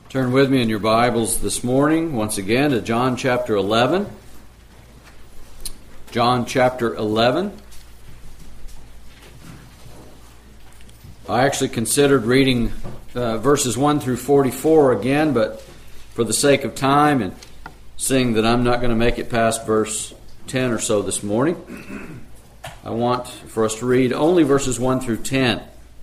Turn with me in your Bibles this morning, once again, to John chapter 11. John chapter 11. I actually considered reading verses 1 through 44 again, but for the sake of time and seeing that I'm not going to make it past verse 10 or so this morning, I want for us to read only verses 1 through 10.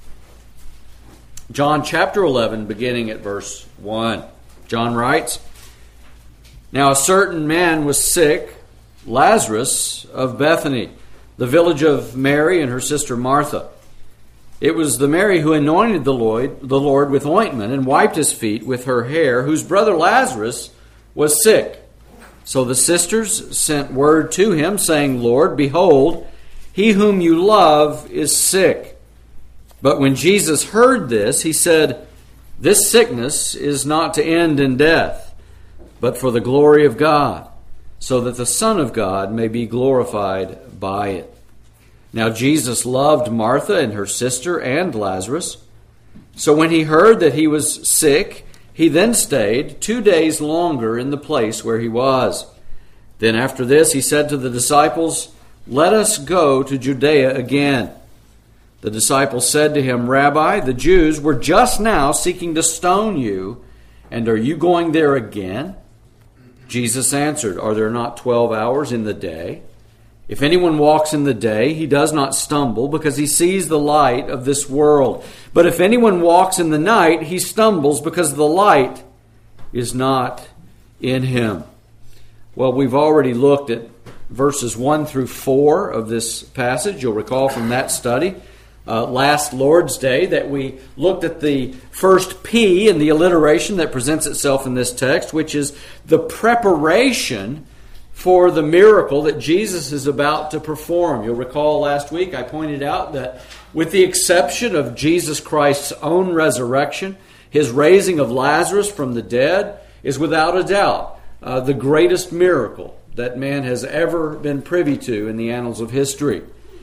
John chapter 11, beginning at verse 1. John writes, "Now a certain man was sick, Lazarus of Bethany, the village of Mary and her sister Martha. It was the Mary who anointed the Lord with ointment and wiped his feet with her hair, whose brother Lazarus was sick. So the sisters sent word to him, saying, 'Lord, behold, he whom you love is sick.' But when Jesus heard this, he said, 'This sickness is not to end in death, but for the glory of God, so that the Son of God may be glorified by it.' Now Jesus loved Martha and her sister and Lazarus. So when he heard that he was sick, he then stayed 2 days longer in the place where he was. Then after this he said to the disciples, 'Let us go to Judea again.' The disciples said to him, 'Rabbi, the Jews were just now seeking to stone you, and are you going there again?' Jesus answered, 'Are there not 12 hours in the day? If anyone walks in the day, he does not stumble, because he sees the light of this world. But if anyone walks in the night, he stumbles, because the light is not in him.'" Well, we've already looked at verses 1 through 4 of this passage. You'll recall from that study last Lord's Day that we looked at the first P in the alliteration that presents itself in this text, which is the preparation for the miracle that Jesus is about to perform. You'll recall last week I pointed out that with the exception of Jesus Christ's own resurrection, his raising of Lazarus from the dead is without a doubt the greatest miracle that man has ever been privy to in the annals of history.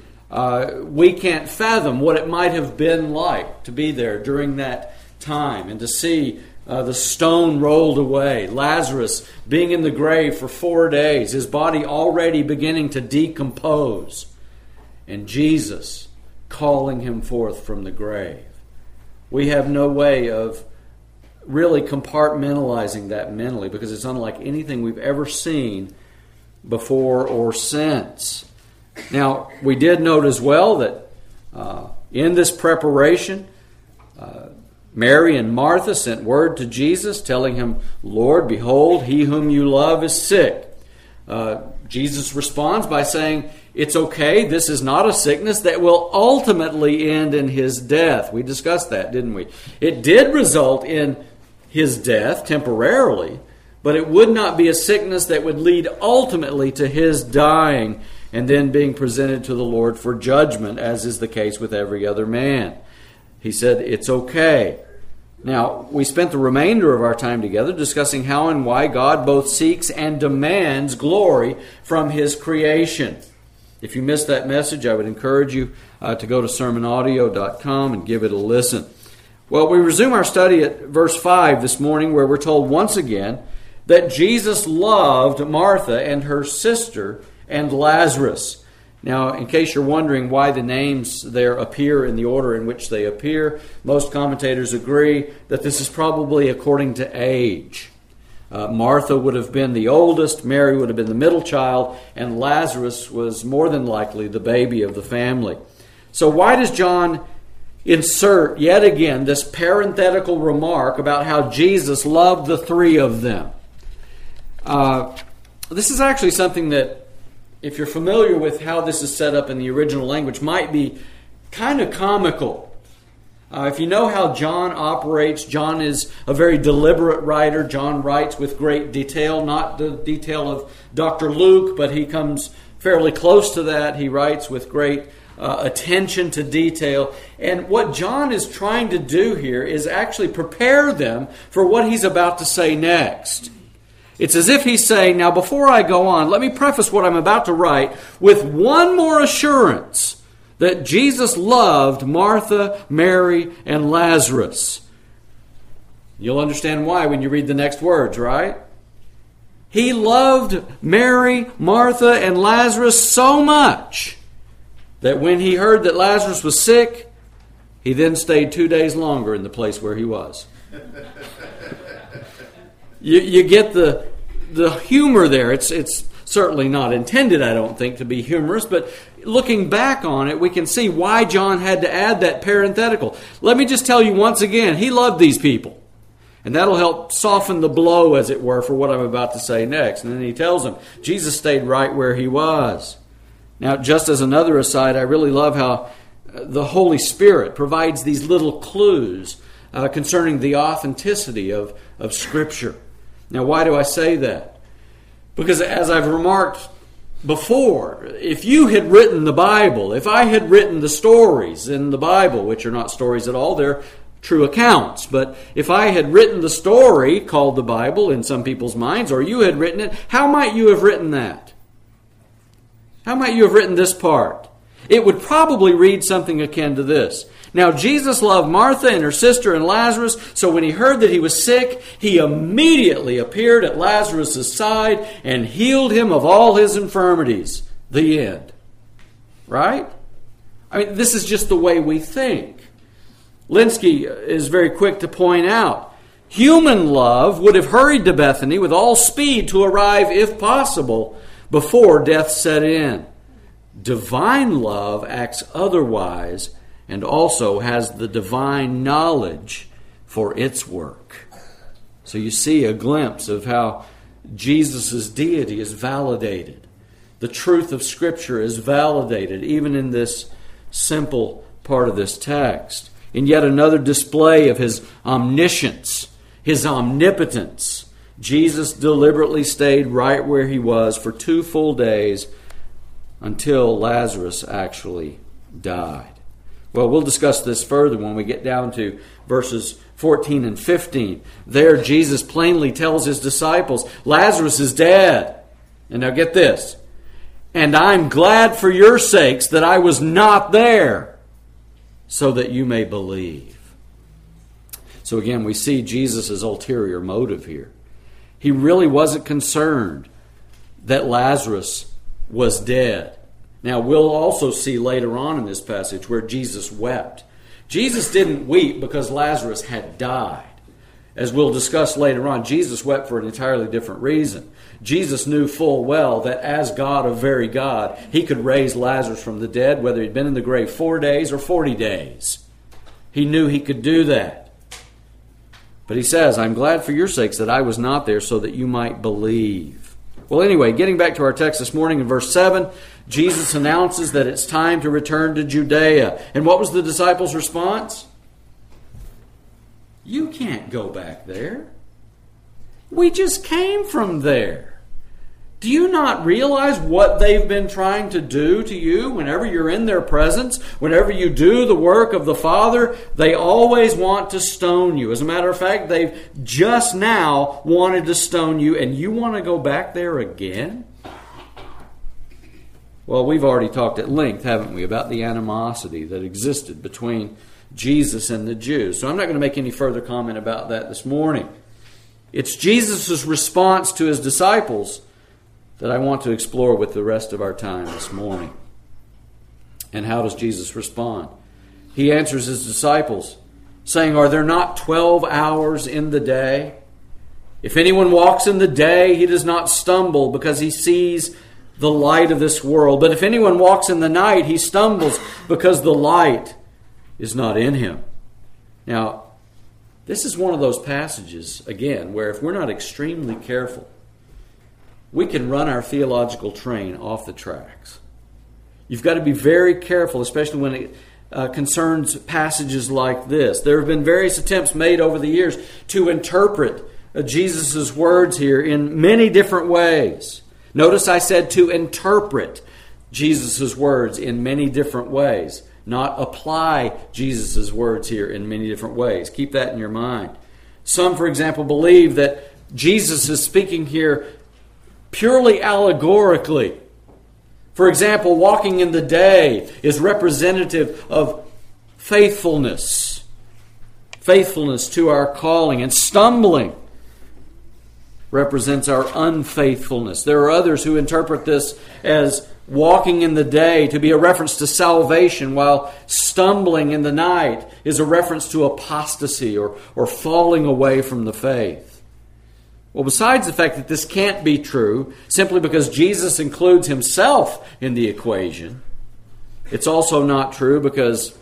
We can't fathom what it might have been like to be there during that time and to see the stone rolled away, Lazarus being in the grave for 4 days, his body already beginning to decompose, and Jesus calling him forth from the grave. We have no way of really compartmentalizing that mentally because it's unlike anything we've ever seen before or since. Now, we did note as well that in this preparation, Mary and Martha sent word to Jesus telling him, "Lord, behold, he whom you love is sick." Jesus responds by saying, "It's okay, this is not a sickness that will ultimately end in his death." We discussed that, didn't we? It did result in his death temporarily, but it would not be a sickness that would lead ultimately to his dying and then being presented to the Lord for judgment, as is the case with every other man. He said, "It's okay." Now, we spent the remainder of our time together discussing how and why God both seeks and demands glory from his creation. If you missed that message, I would encourage you to go to sermonaudio.com and give it a listen. Well, we resume our study at verse 5 this morning, where we're told once again that Jesus loved Martha and her sister and Lazarus. Now, in case you're wondering why the names there appear in the order in which they appear, most commentators agree that this is probably according to age. Martha would have been the oldest, Mary would have been the middle child, and Lazarus was more than likely the baby of the family. So why does John insert yet again this parenthetical remark about how Jesus loved the three of them? This is actually something that, if you're familiar with how this is set up in the original language, might be kind of comical. If you know how John operates, John is a very deliberate writer. John writes with great detail, not the detail of Dr. Luke, but he comes fairly close to that. He writes with great attention to detail. And what John is trying to do here is actually prepare them for what he's about to say next. It's as if he's saying, now before I go on, let me preface what I'm about to write with one more assurance that Jesus loved Martha, Mary, and Lazarus. You'll understand why when you read the next words, right? He loved Mary, Martha, and Lazarus so much that when he heard that Lazarus was sick, he then stayed 2 days longer in the place where he was. You get the humor there. It's certainly not intended, I don't think, to be humorous, but looking back on it, we can see why John had to add that parenthetical. Let me just tell you once again, he loved these people. And that'll help soften the blow, as it were, for what I'm about to say next. And then he tells them, Jesus stayed right where he was. Now, just as another aside, I really love how the Holy Spirit provides these little clues concerning the authenticity of Scripture. Now, why do I say that? Because as I've remarked before, if you had written the Bible, if I had written the stories in the Bible, which are not stories at all, they're true accounts, but if I had written the story called the Bible in some people's minds, or you had written it, how might you have written that? How might you have written this part? It would probably read something akin to this. Now, Jesus loved Martha and her sister and Lazarus, so when he heard that he was sick, he immediately appeared at Lazarus' side and healed him of all his infirmities. The end. Right? I mean, this is just the way we think. Linsky is very quick to point out, human love would have hurried to Bethany with all speed to arrive, if possible, before death set in. Divine love acts otherwise and also has the divine knowledge for its work. So you see a glimpse of how Jesus' deity is validated. The truth of Scripture is validated even in this simple part of this text. In yet another display of his omniscience, his omnipotence, Jesus deliberately stayed right where he was for 2 full days until Lazarus actually died. Well, we'll discuss this further when we get down to verses 14 and 15. There, Jesus plainly tells his disciples, Lazarus is dead. And now get this. And I'm glad for your sakes that I was not there, so that you may believe. So again, we see Jesus' ulterior motive here. He really wasn't concerned that Lazarus was dead. Now, we'll also see later on in this passage where Jesus wept. Jesus didn't weep because Lazarus had died. As we'll discuss later on, Jesus wept for an entirely different reason. Jesus knew full well that as God of very God, he could raise Lazarus from the dead, whether he'd been in the grave 4 days or 40 days. He knew he could do that. But he says, I'm glad for your sakes that I was not there so that you might believe. Well, anyway, getting back to our text this morning in verse 7, Jesus announces that it's time to return to Judea. And what was the disciples' response? You can't go back there. We just came from there. Do you not realize what they've been trying to do to you whenever you're in their presence? Whenever you do the work of the Father, they always want to stone you. As a matter of fact, they've just now wanted to stone you, and you want to go back there again? Well, we've already talked at length, haven't we, about the animosity that existed between Jesus and the Jews. So I'm not going to make any further comment about that this morning. It's Jesus' response to his disciples that I want to explore with the rest of our time this morning. And how does Jesus respond? He answers his disciples, saying, Are there not 12 hours in the day? If anyone walks in the day, he does not stumble because he sees the light of this world. But if anyone walks in the night, he stumbles because the light is not in him. Now, this is one of those passages, again, where if we're not extremely careful, we can run our theological train off the tracks. You've got to be very careful, especially when it concerns passages like this. There have been various attempts made over the years to interpret Jesus' words here in many different ways. Notice I said to interpret Jesus' words in many different ways, not apply Jesus' words here in many different ways. Keep that in your mind. Some, for example, believe that Jesus is speaking here purely allegorically. For example, walking in the day is representative of faithfulness. faithfulness to our calling, and stumbling represents our unfaithfulness. There are others who interpret this as walking in the day to be a reference to salvation, while stumbling in the night is a reference to apostasy or falling away from the faith. Well, besides the fact that this can't be true simply because Jesus includes himself in the equation, it's also not true because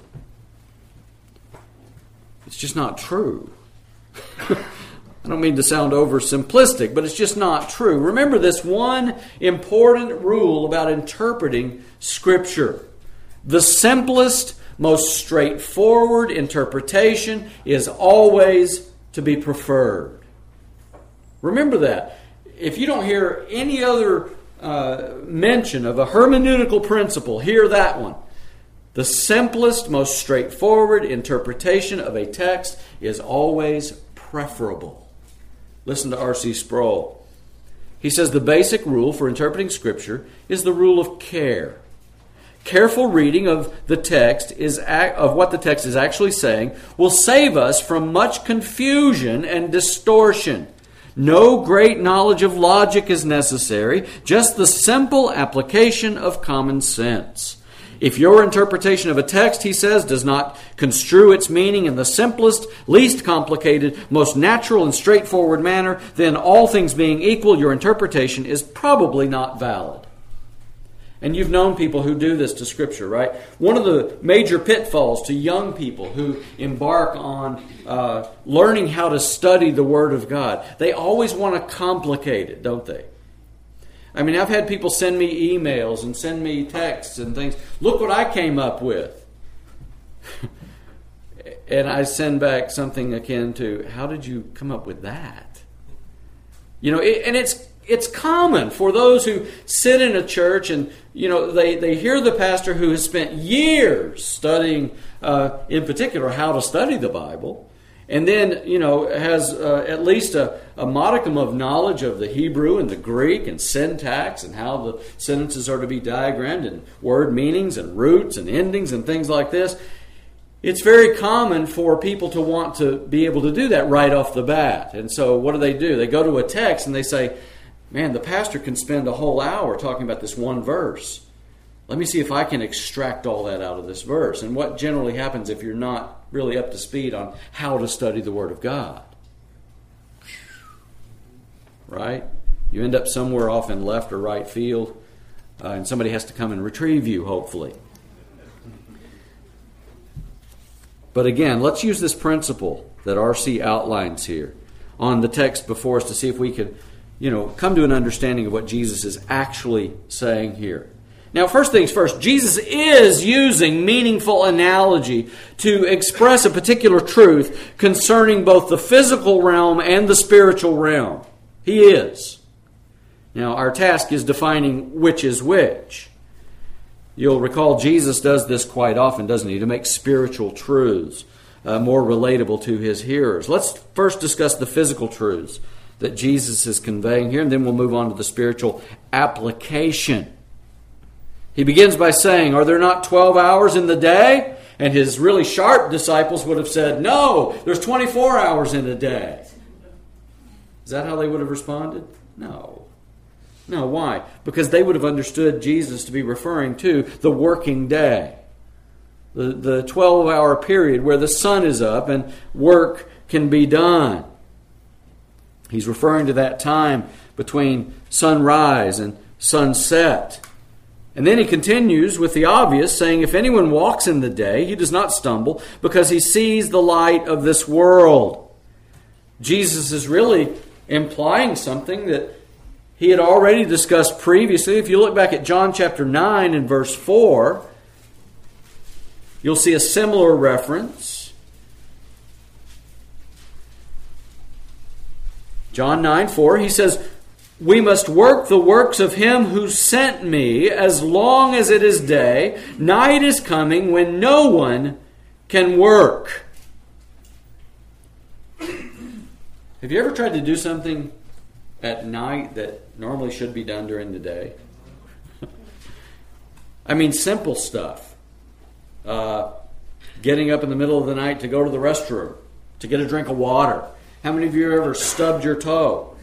it's just not true. I don't mean to sound oversimplistic, but it's just not true. Remember this one important rule about interpreting Scripture. The simplest, most straightforward interpretation is always to be preferred. Remember that. If you don't hear any other mention of a hermeneutical principle, hear that one. The simplest, most straightforward interpretation of a text is always preferable. Listen to R.C. Sproul. He says the basic rule for interpreting Scripture is the rule of care. Careful reading of the text of what the text is actually saying will save us from much confusion and distortion. No great knowledge of logic is necessary, just the simple application of common sense. If your interpretation of a text, he says, does not construe its meaning in the simplest, least complicated, most natural and straightforward manner, then all things being equal, your interpretation is probably not valid. And you've known people who do this to Scripture, right? One of the major pitfalls to young people who embark on learning how to study the Word of God, they always want to complicate it, don't they? I mean, I've had people send me emails and send me texts and things. Look what I came up with. And I send back something akin to, how did you come up with that? You know, and it's common for those who sit in a church and, you know, they hear the pastor who has spent years studying, in particular, how to study the Bible. And then, you know, has at least a modicum of knowledge of the Hebrew and the Greek and syntax and how the sentences are to be diagrammed and word meanings and roots and endings and things like this. It's very common for people to want to be able to do that right off the bat. And so what do? They go to a text and they say, man, the pastor can spend a whole hour talking about this one verse. Let me see if I can extract all that out of this verse. And what generally happens if you're not really up to speed on how to study the Word of God? Right? You end up somewhere off in left or right field, and somebody has to come and retrieve you, hopefully. But again, let's use this principle that R.C. outlines here on the text before us to see if we could, come to an understanding of what Jesus is actually saying here. Now, first things first, Jesus is using meaningful analogy to express a particular truth concerning both the physical realm and the spiritual realm. He is. Now, our task is defining which is which. You'll recall Jesus does this quite often, doesn't he, to make spiritual truths more relatable to his hearers. Let's first discuss the physical truths that Jesus is conveying here, and then we'll move on to the spiritual application. He begins by saying, are there not 12 hours in the day? And his really sharp disciples would have said, no, there's 24 hours in a day. Is that how they would have responded? No. No, why? Because they would have understood Jesus to be referring to the working day. The 12-hour period where the sun is up and work can be done. He's referring to that time between sunrise and sunset. And then he continues with the obvious, saying, if anyone walks in the day, he does not stumble because he sees the light of this world. Jesus is really implying something that he had already discussed previously. If you look back at John chapter 9 and verse 4, you'll see a similar reference. John 9:4, he says, we must work the works of him who sent me as long as it is day. Night is coming when no one can work. Have you ever tried to do something at night that normally should be done during the day? I mean, simple stuff. Getting up in the middle of the night to go to the restroom. to get a drink of water. How many of you have ever stubbed your toe?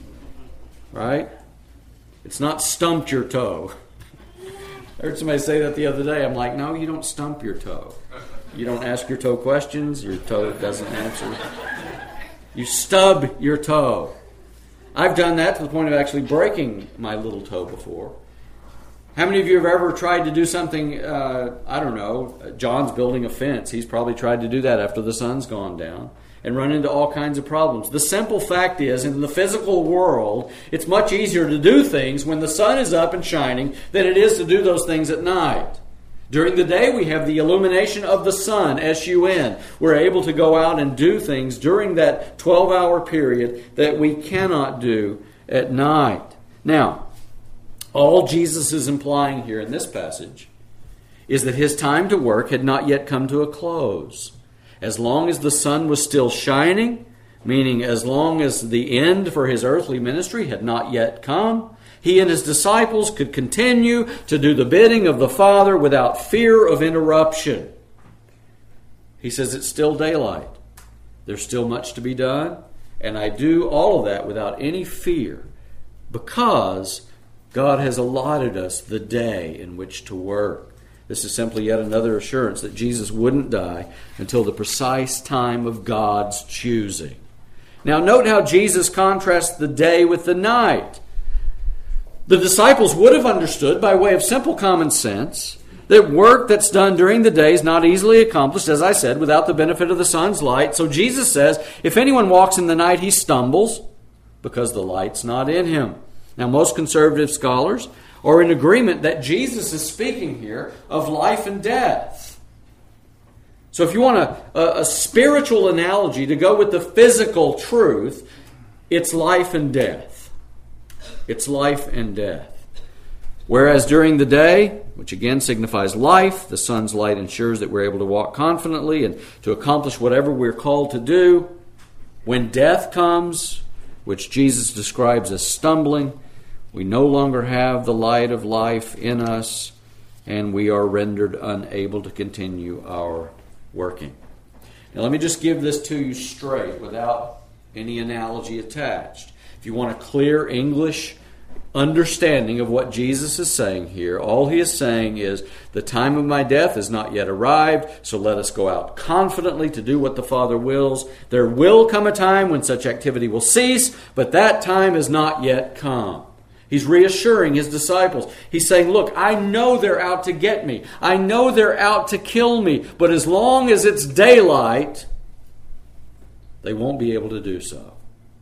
Right? It's not stumped your toe. I heard somebody say that the other day. I'm like, no, you don't stump your toe. You don't ask your toe questions. Your toe doesn't answer. You stub your toe. I've done that to the point of actually breaking my little toe before. How many of you have ever tried to do something, I don't know, John's building a fence. He's probably tried to do that after the sun's gone down and run into all kinds of problems. The simple fact is, in the physical world, it's much easier to do things when the sun is up and shining than it is to do those things at night. During the day, we have the illumination of the sun, S-U-N. We're able to go out and do things during that 12-hour period that we cannot do at night. Now, all Jesus is implying here in this passage is that his time to work had not yet come to a close. As long as the sun was still shining, meaning as long as the end for his earthly ministry had not yet come, he and his disciples could continue to do the bidding of the Father without fear of interruption. He says it's still daylight. There's still much to be done, and I do all of that without any fear because God has allotted us the day in which to work. This is simply yet another assurance that Jesus wouldn't die until the precise time of God's choosing. Now note how Jesus contrasts the day with the night. The disciples would have understood by way of simple common sense that work that's done during the day is not easily accomplished, as I said, without the benefit of the sun's light. So Jesus says, if anyone walks in the night, he stumbles because the light's not in him. Now, most conservative scholars are in agreement that Jesus is speaking here of life and death. So if you want a spiritual analogy to go with the physical truth, it's life and death. It's life and death. Whereas during the day, which again signifies life, the sun's light ensures that we're able to walk confidently and to accomplish whatever we're called to do. When death comes, which Jesus describes as stumbling, we no longer have the light of life in us, and we are rendered unable to continue our working. Now let me just give this to you straight without any analogy attached. If you want a clear English understanding of what Jesus is saying here, all he is saying is, the time of my death has not yet arrived, so let us go out confidently to do what the Father wills. There will come a time when such activity will cease, but that time has not yet come. He's reassuring his disciples. He's saying, look, I know they're out to get me. I know they're out to kill me. But as long as it's daylight, they won't be able to do so.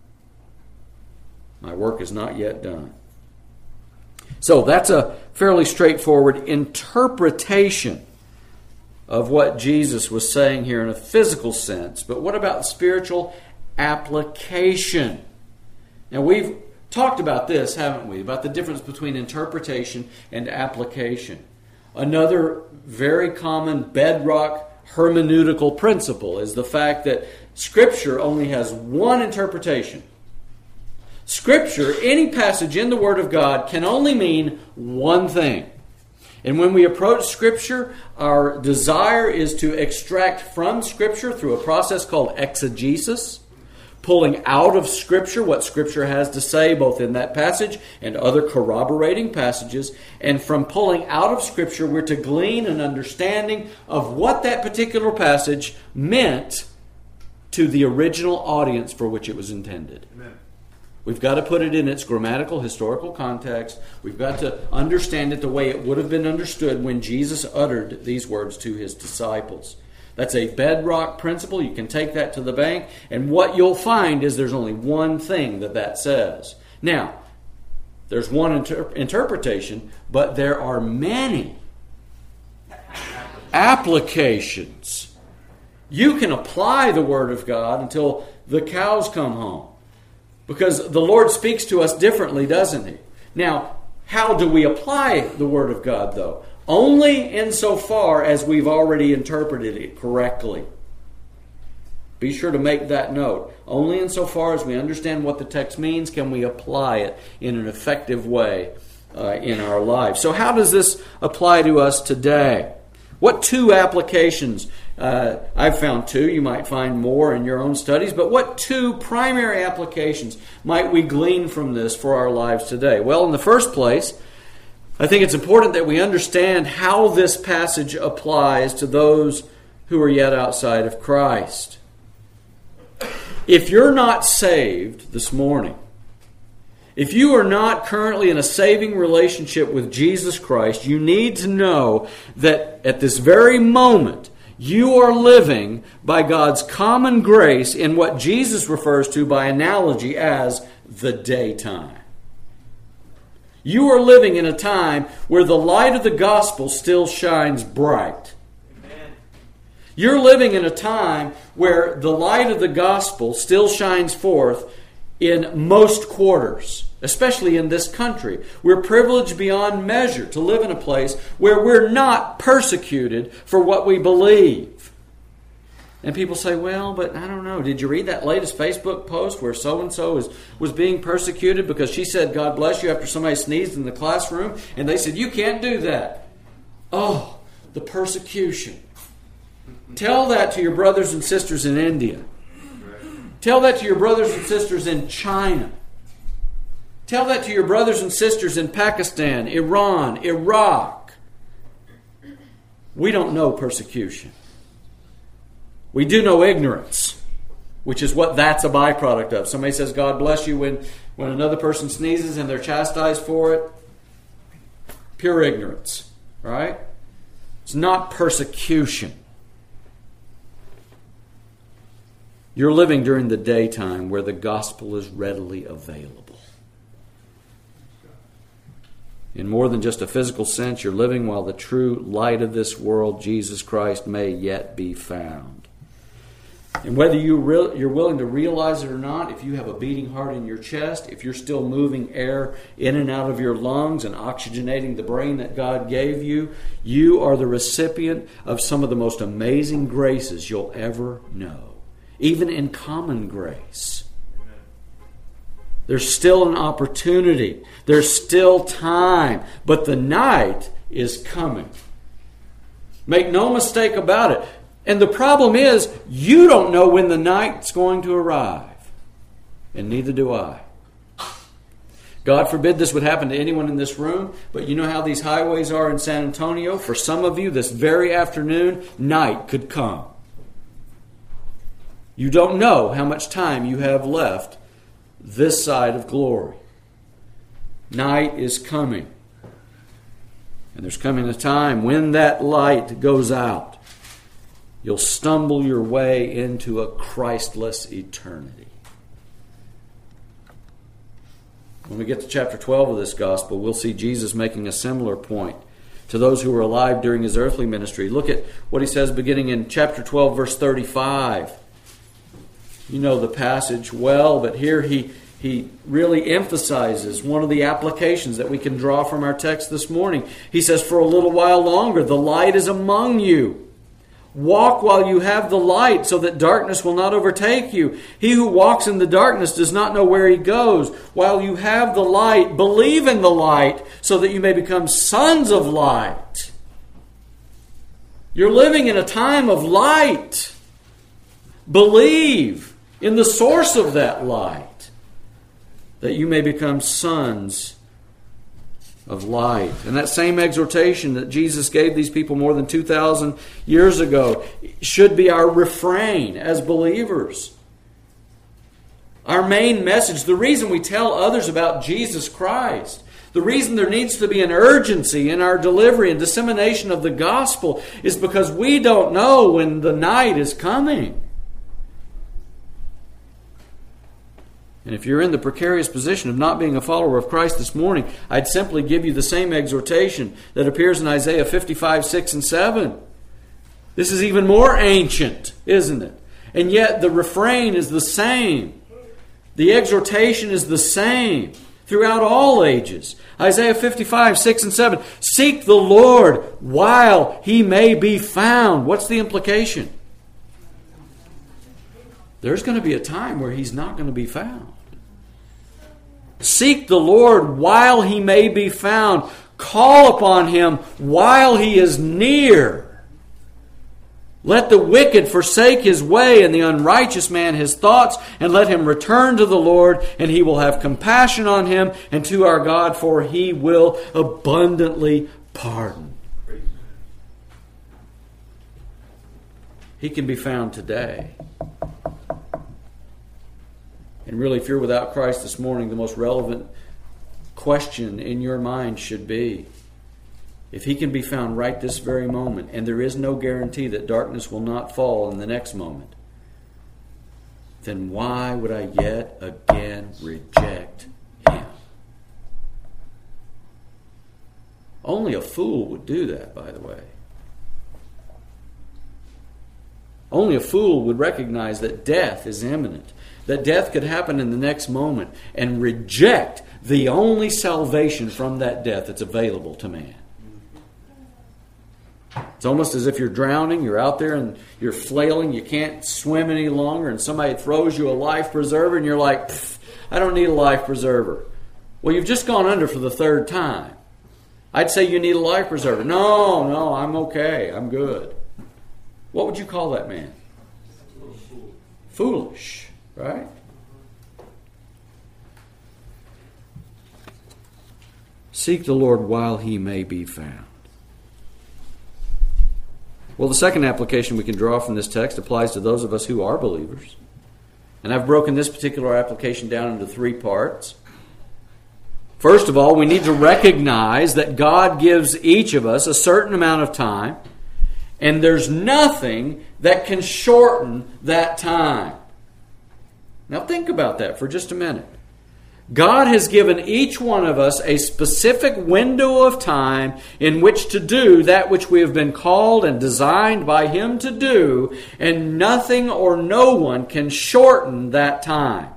My work is not yet done. So that's a fairly straightforward interpretation of what Jesus was saying here in a physical sense. But what about spiritual application? Now we've talked about this, haven't we? About the difference between interpretation and application. Another very common bedrock hermeneutical principle is the fact that Scripture only has one interpretation. Scripture, any passage in the Word of God, can only mean one thing. And when we approach Scripture, our desire is to extract from Scripture through a process called exegesis, pulling out of Scripture what Scripture has to say, both in that passage and other corroborating passages. And from pulling out of Scripture, we're to glean an understanding of what that particular passage meant to the original audience for which it was intended. Amen. We've got to put it in its grammatical, historical context. We've got to understand it the way it would have been understood when Jesus uttered these words to his disciples. That's a bedrock principle. You can take that to the bank. And what you'll find is there's only one thing that says. Now, there's one interpretation, but there are many applications. You can apply the Word of God until the cows come home. Because the Lord speaks to us differently, doesn't He? Now, how do we apply the Word of God, though? Only insofar as we've already interpreted it correctly. Be sure to make that note. Only insofar as we understand what the text means can we apply it in an effective way in our lives. So how does this apply to us today? What two applications I've found two. You might find more in your own studies. But what two primary applications might we glean from this for our lives today? Well, in the first place, I think it's important that we understand how this passage applies to those who are yet outside of Christ. If you're not saved this morning, if you are not currently in a saving relationship with Jesus Christ, you need to know that at this very moment, you are living by God's common grace in what Jesus refers to by analogy as the daytime. You are living in a time where the light of the gospel still shines bright. Amen. You're living in a time where the light of the gospel still shines forth in most quarters, especially in this country. We're privileged beyond measure to live in a place where we're not persecuted for what we believe. And people say, well, but I don't know. Did you read that latest Facebook post where so-and-so was being persecuted because she said, God bless you, after somebody sneezed in the classroom? And they said, you can't do that. Oh, the persecution. Tell that to your brothers and sisters in India. Tell that to your brothers and sisters in China. Tell that to your brothers and sisters in Pakistan, Iran, Iraq. We don't know persecution. We do know ignorance, which is what that's a byproduct of. Somebody says, God bless you when another person sneezes and they're chastised for it. Pure ignorance, right? It's not persecution. You're living during the daytime where the gospel is readily available. In more than just a physical sense, you're living while the true light of this world, Jesus Christ, may yet be found. And whether you're willing to realize it or not, if you have a beating heart in your chest, if you're still moving air in and out of your lungs and oxygenating the brain that God gave you, you are the recipient of some of the most amazing graces you'll ever know. Even in common grace. There's still an opportunity. There's still time. But the night is coming. Make no mistake about it. And the problem is, you don't know when the night's going to arrive. And neither do I. God forbid this would happen to anyone in this room, but you know how these highways are in San Antonio? For some of you, this very afternoon, night could come. You don't know how much time you have left this side of glory. Night is coming. And there's coming a time when that light goes out. You'll stumble your way into a Christless eternity. When we get to chapter 12 of this gospel, we'll see Jesus making a similar point to those who were alive during his earthly ministry. Look at what he says beginning in chapter 12, verse 35. You know the passage well, but here he really emphasizes one of the applications that we can draw from our text this morning. He says, for a little while longer, the light is among you. Walk while you have the light, so that darkness will not overtake you. He who walks in the darkness does not know where he goes. While you have the light, believe in the light, so that you may become sons of light. You're living in a time of light. Believe in the source of that light, that you may become sons of light. And that same exhortation that Jesus gave these people more than 2,000 years ago should be our refrain as believers. Our main message, the reason we tell others about Jesus Christ, the reason there needs to be an urgency in our delivery and dissemination of the gospel is because we don't know when the night is coming. And if you're in the precarious position of not being a follower of Christ this morning, I'd simply give you the same exhortation that appears in Isaiah 55, 6 and 7. This is even more ancient, isn't it? And yet the refrain is the same. The exhortation is the same throughout all ages. Isaiah 55, 6 and 7. Seek the Lord while He may be found. What's the implication? There's going to be a time where He's not going to be found. Seek the Lord while He may be found. Call upon Him while He is near. Let the wicked forsake his way, and the unrighteous man his thoughts, and let him return to the Lord, and He will have compassion on him, and to our God, for He will abundantly pardon. He can be found today. And really, if you're without Christ this morning, the most relevant question in your mind should be, if He can be found right this very moment, and there is no guarantee that darkness will not fall in the next moment, then why would I yet again reject Him? Only a fool would do that, by the way. Only a fool would recognize that death is imminent, that death could happen in the next moment, and reject the only salvation from that death that's available to man. It's almost as if you're drowning, you're out there and you're flailing, you can't swim any longer, and somebody throws you a life preserver and you're like, I don't need a life preserver. Well, you've just gone under for the third time. I'd say you need a life preserver. No, I'm okay, I'm good. What would you call that man? Foolish, right? Seek the Lord while He may be found. Well, the second application we can draw from this text applies to those of us who are believers. And I've broken this particular application down into 3 parts. First of all, we need to recognize that God gives each of us a certain amount of time, and there's nothing that can shorten that time. Now think about that for just a minute. God has given each one of us a specific window of time in which to do that which we have been called and designed by Him to do, and nothing or no one can shorten that time.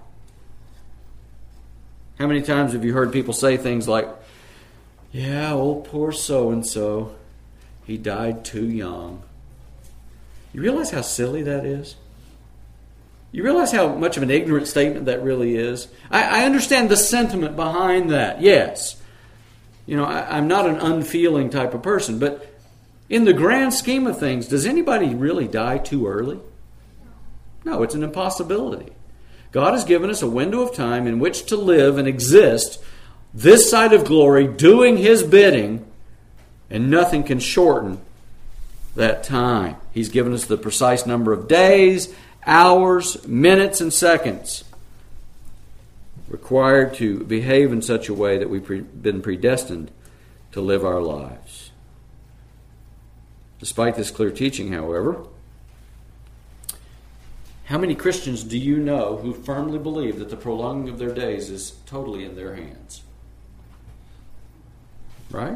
How many times have you heard people say things like, yeah, old poor so-and-so, he died too young. You realize how silly that is? You realize how much of an ignorant statement that really is? I understand the sentiment behind that, yes. You know, I'm not an unfeeling type of person, but in the grand scheme of things, does anybody really die too early? No, it's an impossibility. God has given us a window of time in which to live and exist this side of glory, doing His bidding, and nothing can shorten that time. He's given us the precise number of days, hours, minutes, and seconds required to behave in such a way that we've been predestined to live our lives. Despite this clear teaching, however, how many Christians do you know who firmly believe that the prolonging of their days is totally in their hands? Right?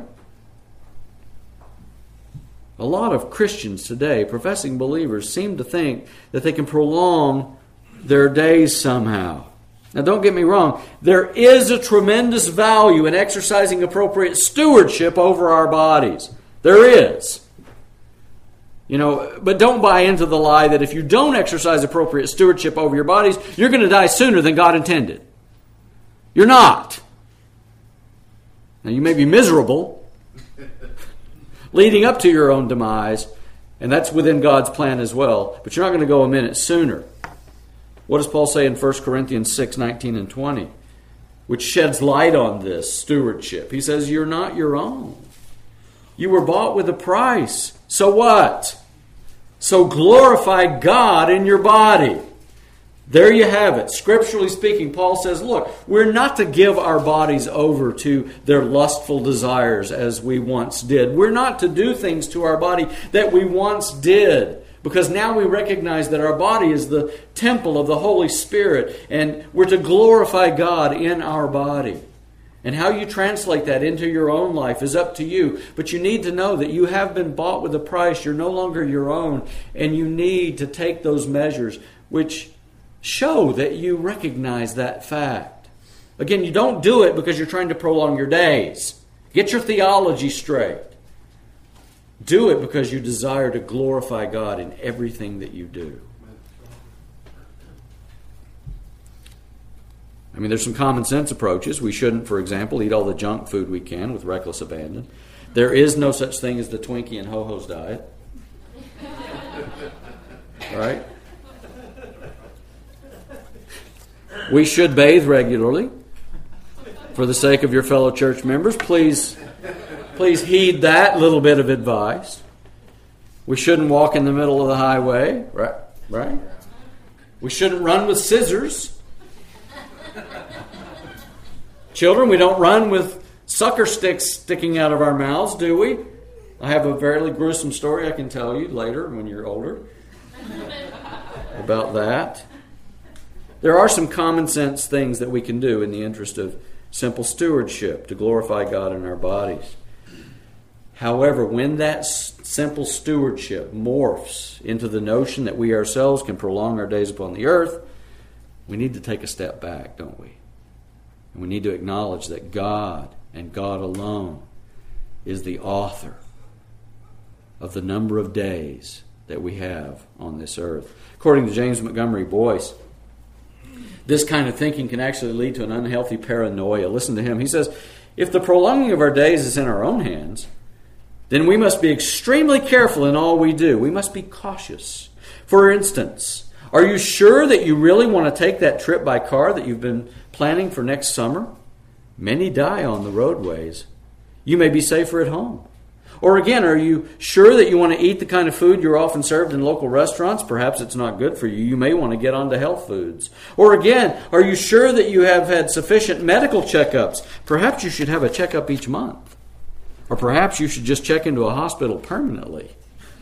A lot of Christians today, professing believers, seem to think that they can prolong their days somehow. Now, don't get me wrong. There is a tremendous value in exercising appropriate stewardship over our bodies. There is. You know, but don't buy into the lie that if you don't exercise appropriate stewardship over your bodies, you're going to die sooner than God intended. You're not. Now, you may be miserable leading up to your own demise, and that's within God's plan as well, but you're not going to go a minute sooner. What does Paul say in 1 Corinthians 6, 19 and 20, which sheds light on this stewardship? He says, you're not your own. You were bought with a price. So what? So glorify God in your body. There you have it. Scripturally speaking, Paul says, look, we're not to give our bodies over to their lustful desires as we once did. We're not to do things to our body that we once did, because now we recognize that our body is the temple of the Holy Spirit, and we're to glorify God in our body. And how you translate that into your own life is up to you. But you need to know that you have been bought with a price. You're no longer your own. And you need to take those measures which show that you recognize that fact. Again, you don't do it because you're trying to prolong your days. Get your theology straight. Do it because you desire to glorify God in everything that you do. I mean, there's some common sense approaches. We shouldn't, for example, eat all the junk food we can with reckless abandon. There is no such thing as the Twinkie and Ho-Ho's diet. Right? We should bathe regularly. For the sake of your fellow church members, please heed that little bit of advice. We shouldn't walk in the middle of the highway, right? We shouldn't run with scissors. Children, we don't run with sucker sticks sticking out of our mouths, do we? I have a fairly gruesome story I can tell you later when you're older about that. There are some common sense things that we can do in the interest of simple stewardship to glorify God in our bodies. However, when that simple stewardship morphs into the notion that we ourselves can prolong our days upon the earth, we need to take a step back, don't we? And we need to acknowledge that God and God alone is the author of the number of days that we have on this earth. According to James Montgomery Boyce, this kind of thinking can actually lead to an unhealthy paranoia. Listen to him. He says, if the prolonging of our days is in our own hands, then we must be extremely careful in all we do. We must be cautious. For instance, are you sure that you really want to take that trip by car that you've been planning for next summer? Many die on the roadways. You may be safer at home. Or again, are you sure that you want to eat the kind of food you're often served in local restaurants? Perhaps it's not good for you. You may want to get onto health foods. Or again, are you sure that you have had sufficient medical checkups? Perhaps you should have a checkup each month. Or perhaps you should just check into a hospital permanently.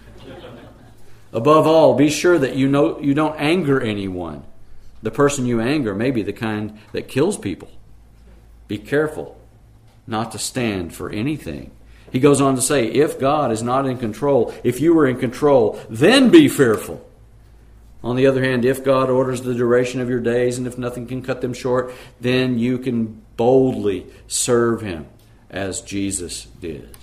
Above all, be sure that you don't anger anyone. The person you anger may be the kind that kills people. Be careful not to stand for anything. He goes on to say, if God is not in control, if you were in control, then be fearful. On the other hand, if God orders the duration of your days and if nothing can cut them short, then you can boldly serve Him as Jesus did.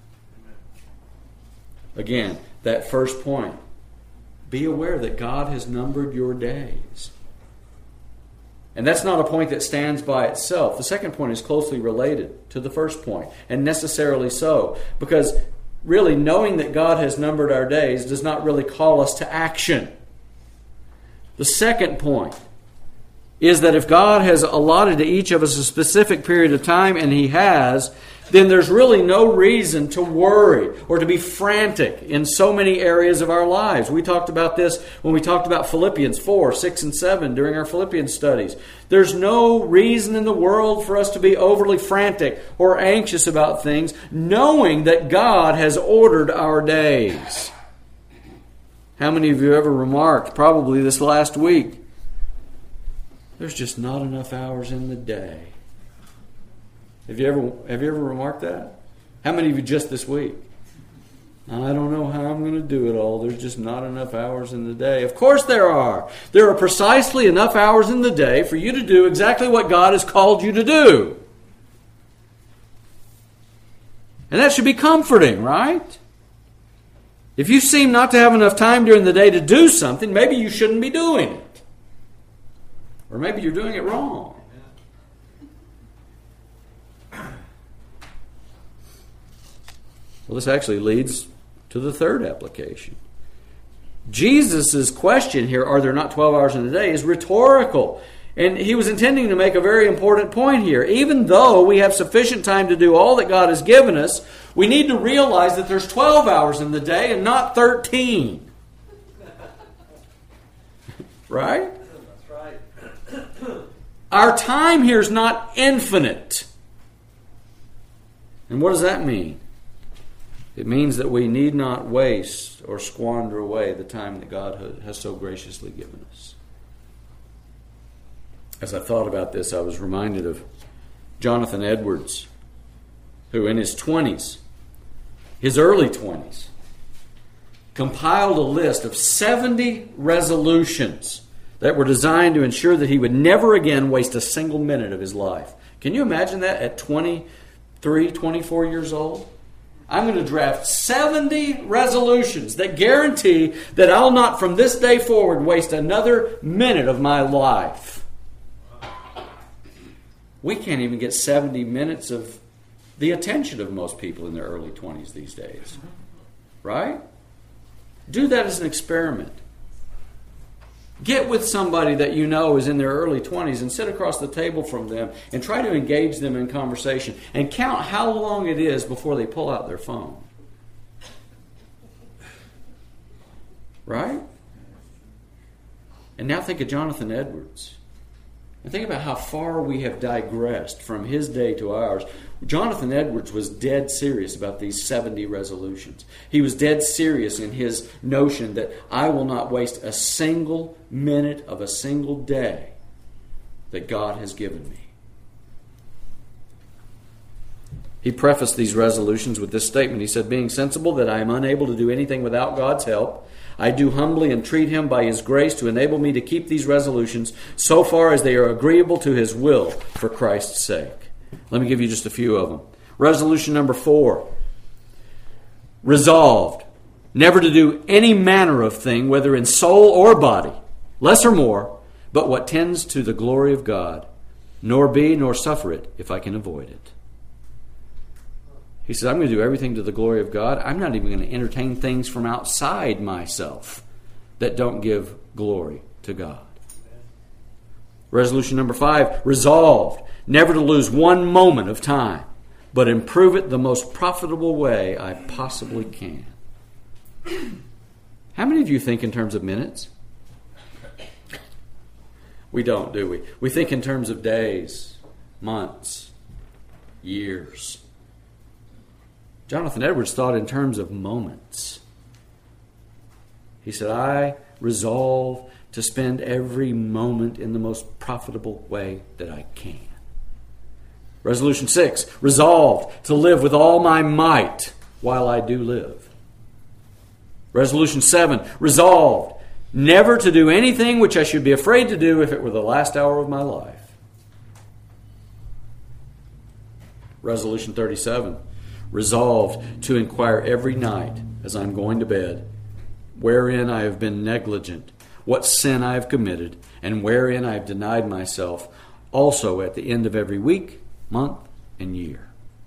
Again, that first point, be aware that God has numbered your days. And that's not a point that stands by itself. The second point is closely related to the first point, and necessarily so, because really knowing that God has numbered our days does not really call us to action. The second point is that if God has allotted to each of us a specific period of time, and He has, then there's really no reason to worry or to be frantic in so many areas of our lives. We talked about this when we talked about Philippians 4, 6, and 7 during our Philippians studies. There's no reason in the world for us to be overly frantic or anxious about things, knowing that God has ordered our days. How many of you ever remarked, probably this last week, there's just not enough hours in the day? Have you ever remarked that? How many of you just this week? I don't know how I'm going to do it all. There's just not enough hours in the day. Of course there are. There are precisely enough hours in the day for you to do exactly what God has called you to do. And that should be comforting, right? If you seem not to have enough time during the day to do something, maybe you shouldn't be doing it. Or maybe you're doing it wrong. Well, this actually leads to the third application. Jesus' question here, are there not 12 hours in the day, is rhetorical. And He was intending to make a very important point here. Even though we have sufficient time to do all that God has given us, we need to realize that there's 12 hours in the day and not 13. Right? That's right. Our time here is not infinite. And what does that mean? It means that we need not waste or squander away the time that God has so graciously given us. As I thought about this, I was reminded of Jonathan Edwards, who in his 20s, his early 20s, compiled a list of 70 resolutions that were designed to ensure that he would never again waste a single minute of his life. Can you imagine that at 23, 24 years old? I'm going to draft 70 resolutions that guarantee that I'll not from this day forward waste another minute of my life. We can't even get 70 minutes of the attention of most people in their early 20s these days. Right? Do that as an experiment. Get with somebody that you know is in their early 20s and sit across the table from them and try to engage them in conversation and count how long it is before they pull out their phone. Right? And now think of Jonathan Edwards. And think about how far we have digressed from his day to ours. Jonathan Edwards was dead serious about these 70 resolutions. He was dead serious in his notion that I will not waste a single minute of a single day that God has given me. He prefaced these resolutions with this statement. He said, being sensible that I am unable to do anything without God's help, I do humbly entreat Him by His grace to enable me to keep these resolutions so far as they are agreeable to His will for Christ's sake. Let me give you just a few of them. Resolution number 4. Resolved never to do any manner of thing, whether in soul or body, less or more, but what tends to the glory of God, nor be nor suffer it if I can avoid it. He says, I'm going to do everything to the glory of God. I'm not even going to entertain things from outside myself that don't give glory to God. Resolution number 5, resolved never to lose one moment of time, but improve it the most profitable way I possibly can. How many of you think in terms of minutes? We don't, do we? We think in terms of days, months, years. Jonathan Edwards thought in terms of moments. He said, I resolve to spend every moment in the most profitable way that I can. Resolution 6, resolved to live with all my might while I do live. Resolution 7, resolved never to do anything which I should be afraid to do if it were the last hour of my life. Resolution 37, resolved to inquire every night as I'm going to bed wherein I have been negligent, what sin I have committed, and wherein I have denied myself, also at the end of every week, month, and year.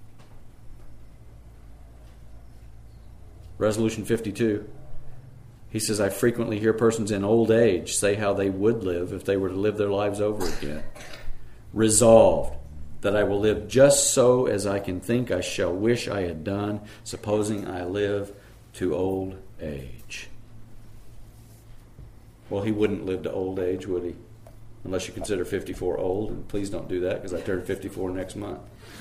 Resolution 52. He says, I frequently hear persons in old age say how they would live if they were to live their lives over again. Resolved that I will live just so as I can think I shall wish I had done, supposing I live to old age. Well, he wouldn't live to old age, would he? Unless you consider 54 old, and please don't do that because I turn 54 next month.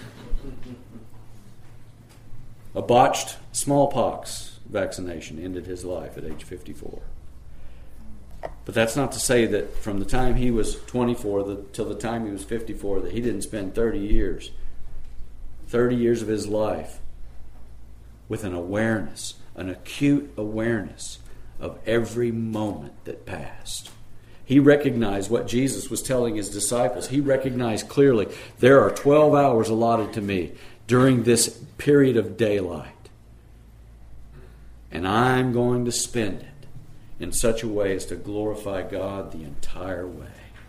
A botched smallpox vaccination ended his life at age 54. But that's not to say that from the time he was 24 till the time he was 54 that he didn't spend 30 years of his life with an awareness, an acute awareness of every moment that passed. He recognized what Jesus was telling his disciples. He recognized clearly, there are 12 hours allotted to me during this period of daylight. And I'm going to spend it in such a way as to glorify God the entire way.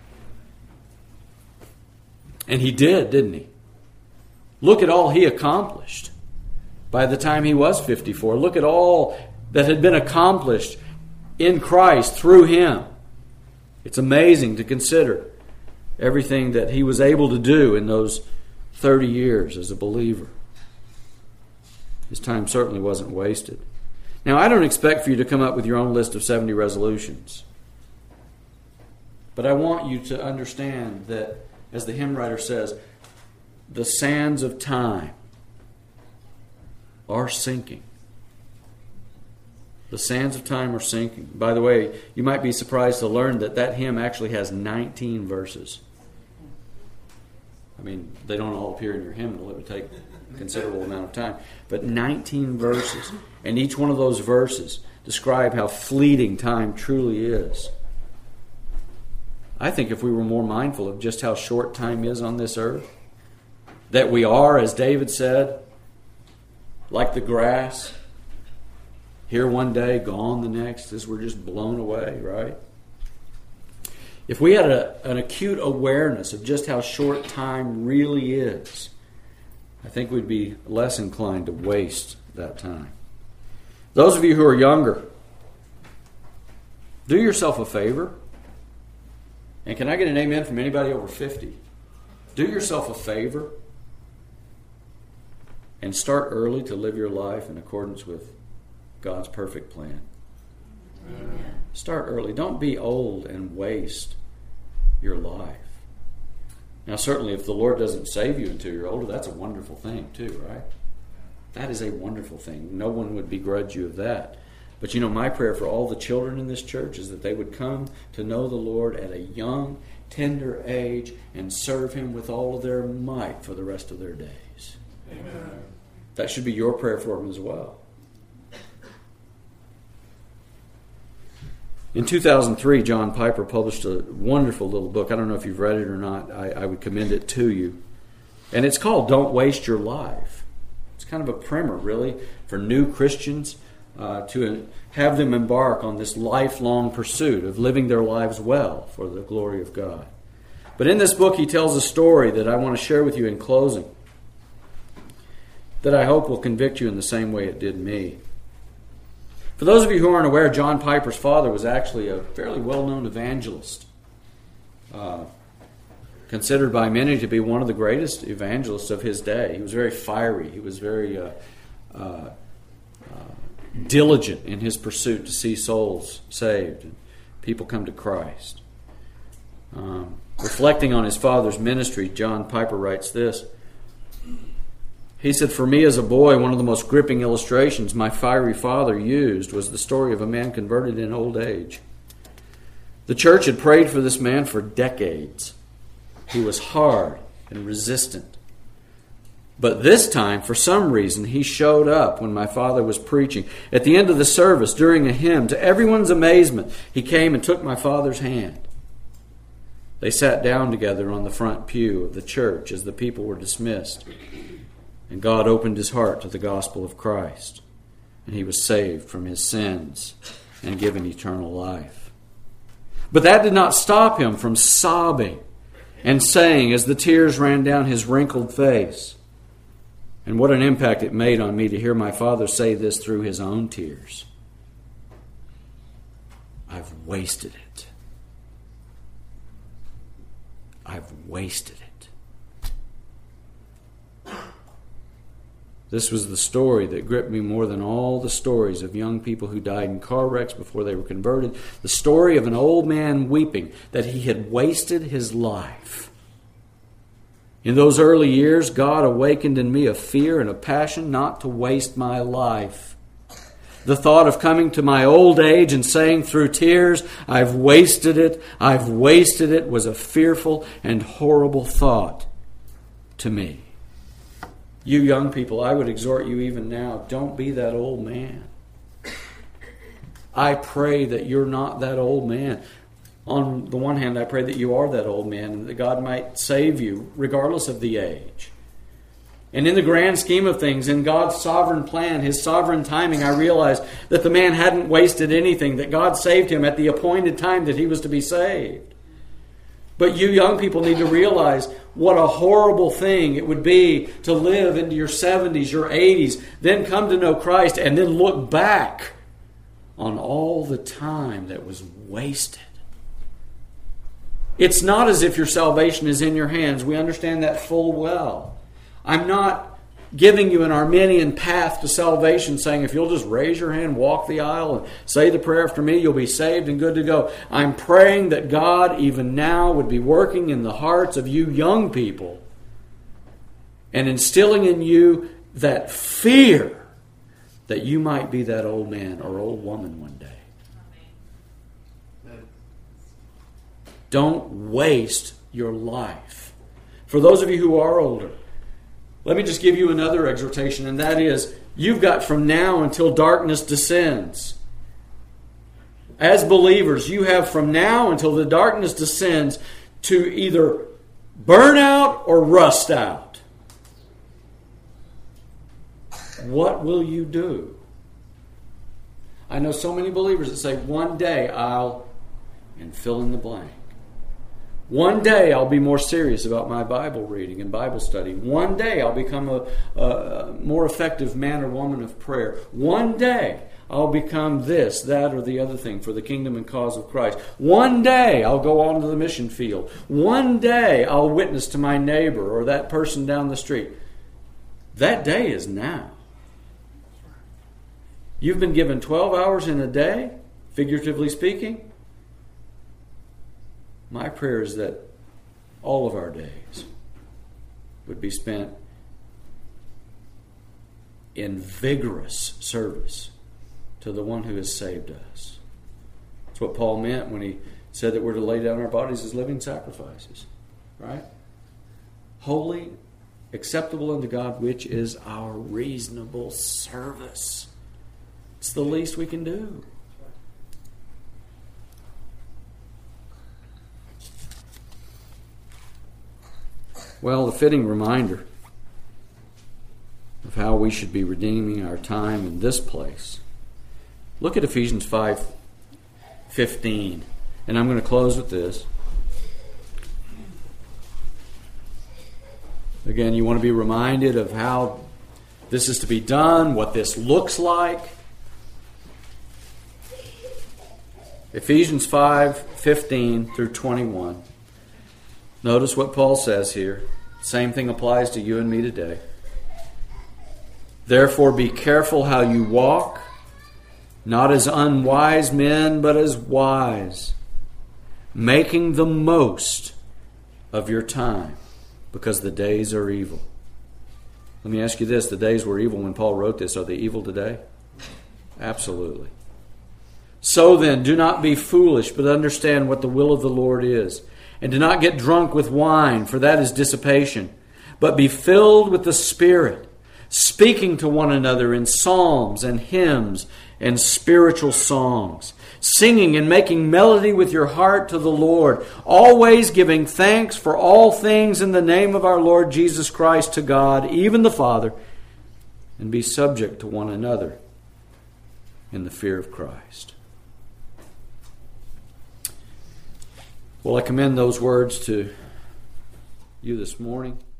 And he did, didn't he? Look at all he accomplished by the time he was 54. Look at all that had been accomplished in Christ through him. It's amazing to consider everything that he was able to do in those 30 years as a believer. His time certainly wasn't wasted. Now, I don't expect for you to come up with your own list of 70 resolutions. But I want you to understand that, as the hymn writer says, the sands of time are sinking. The sands of time are sinking. By the way, you might be surprised to learn that that hymn actually has 19 verses. I mean, they don't all appear in your hymnal. It would take a considerable amount of time. But 19 verses. And each one of those verses describe how fleeting time truly is. I think if we were more mindful of just how short time is on this earth, that we are, as David said, like the grass, here one day, gone the next, as we're just blown away, right? If we had an acute awareness of just how short time really is, I think we'd be less inclined to waste that time. Those of you who are younger, do yourself a favor. And can I get an amen from anybody over 50? Do yourself a favor and start early to live your life in accordance with God's perfect plan. Amen. Start early. Don't be old and waste your life. Now, certainly, if the Lord doesn't save you until you're older, that's a wonderful thing too, right? That is a wonderful thing. No one would begrudge you of that. But you know, my prayer for all the children in this church is that they would come to know the Lord at a young, tender age and serve Him with all of their might for the rest of their days. Amen. That should be your prayer for them as well. In 2003, John Piper published a wonderful little book. I don't know if you've read it or not. I would commend it to you. And it's called Don't Waste Your Life. It's kind of a primer, really, for new Christians to have them embark on this lifelong pursuit of living their lives well for the glory of God. But in this book, he tells a story that I want to share with you in closing that I hope will convict you in the same way it did me. For those of you who aren't aware, John Piper's father was actually a fairly well-known evangelist, considered by many to be one of the greatest evangelists of his day. He was very fiery. He was very diligent in his pursuit to see souls saved and people come to Christ. Reflecting on his father's ministry, John Piper writes this. He said, "For me as a boy, one of the most gripping illustrations my fiery father used was the story of a man converted in old age. The church had prayed for this man for decades. He was hard and resistant. But this time, for some reason, he showed up when my father was preaching. At the end of the service, during a hymn, to everyone's amazement, he came and took my father's hand. They sat down together on the front pew of the church as the people were dismissed. And God opened his heart to the gospel of Christ. And he was saved from his sins and given eternal life. But that did not stop him from sobbing and saying as the tears ran down his wrinkled face. And what an impact it made on me to hear my father say this through his own tears. I've wasted it. I've wasted it. This was the story that gripped me more than all the stories of young people who died in car wrecks before they were converted. The story of an old man weeping that he had wasted his life. In those early years, God awakened in me a fear and a passion not to waste my life. The thought of coming to my old age and saying through tears, I've wasted it, was a fearful and horrible thought to me. You young people, I would exhort you even now, don't be that old man. I pray that you're not that old man. On the one hand, I pray that you are that old man and that God might save you regardless of the age. And in the grand scheme of things, in God's sovereign plan, His sovereign timing, I realized that the man hadn't wasted anything, that God saved him at the appointed time that he was to be saved. But you young people need to realize what a horrible thing it would be to live into your 70s, your 80s, then come to know Christ, and then look back on all the time that was wasted. It's not as if your salvation is in your hands. We understand that full well. I'm not giving you an Arminian path to salvation, saying if you'll just raise your hand, walk the aisle, and say the prayer after me, you'll be saved and good to go. I'm praying that God even now would be working in the hearts of you young people and instilling in you that fear that you might be that old man or old woman one day. Don't waste your life. For those of you who are older, let me just give you another exhortation, and that is, you've got from now until darkness descends. As believers, you have from now until the darkness descends to either burn out or rust out. What will you do? I know so many believers that say, one day I'll, and fill in the blank. One day I'll be more serious about my Bible reading and Bible study. One day I'll become a more effective man or woman of prayer. One day I'll become this, that, or the other thing for the kingdom and cause of Christ. One day I'll go on to the mission field. One day I'll witness to my neighbor or that person down the street. That day is now. You've been given 12 hours in a day, figuratively speaking. My prayer is that all of our days would be spent in vigorous service to the one who has saved us. That's what Paul meant when he said that we're to lay down our bodies as living sacrifices. Right? Holy, acceptable unto God, which is our reasonable service. It's the least we can do. Well, a fitting reminder of how we should be redeeming our time in this place. Look at Ephesians 5:15, and I'm going to close with this. Again, you want to be reminded of how this is to be done, what this looks like. Ephesians 5:15 through 21. Notice what Paul says here. Same thing applies to you and me today. Therefore be careful how you walk, not as unwise men, but as wise, making the most of your time, because the days are evil. Let me ask you this. The days were evil when Paul wrote this. Are they evil today? Absolutely. So then, do not be foolish, but understand what the will of the Lord is. And do not get drunk with wine, for that is dissipation. But be filled with the Spirit, speaking to one another in psalms and hymns and spiritual songs, singing and making melody with your heart to the Lord, always giving thanks for all things in the name of our Lord Jesus Christ to God, even the Father, and be subject to one another in the fear of Christ. Well, I commend those words to you this morning.